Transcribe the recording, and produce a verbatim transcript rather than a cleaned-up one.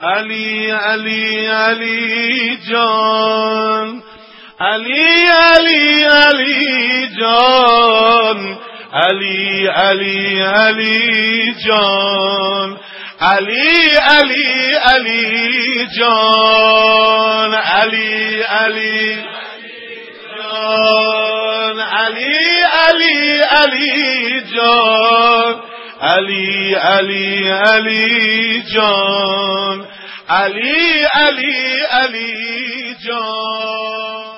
علی علی علی جان، علی علی علی جان، علی علی علی جان، علی علی علی جان، علی علی جان، علی علی علی جان، علی علی علی جان، علی علی علی جان.